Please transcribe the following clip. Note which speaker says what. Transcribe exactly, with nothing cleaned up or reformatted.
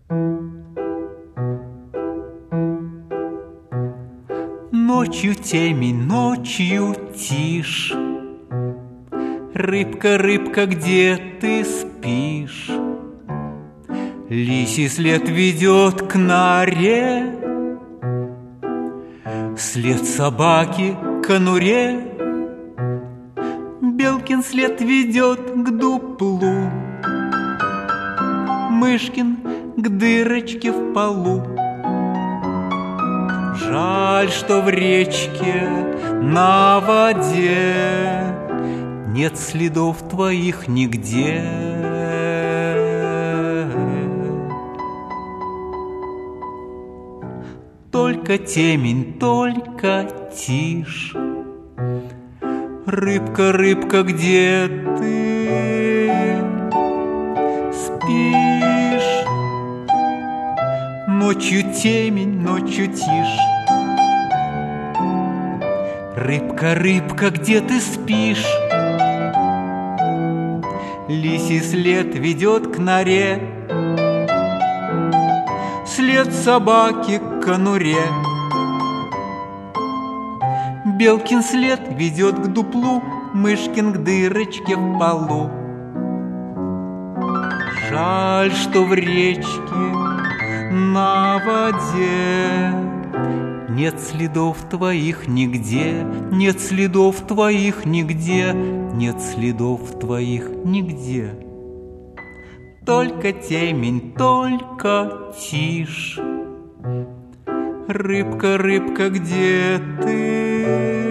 Speaker 1: Ночью темень, ночью тишь. Рыбка, рыбка, где ты спишь? Лисий след ведет к норе, след собаки к конуре. Белкин след ведет к дуплу, Мышкин к дырочке в полу. Жаль, что в речке на воде нет следов твоих нигде. Только темень, только тишь. Рыбка, рыбка, где ты спишь? Ночью темень, ночью тишь. Рыбка, рыбка, где ты спишь? Лисий след ведет к норе, след собаки к конуре. Белкин след ведет к дуплу, Мышкин к дырочке в полу. Жаль, что в речке на воде нет следов твоих нигде, нет следов твоих нигде, нет следов твоих нигде. Только темень, только тишь. Рыбка, рыбка, где ты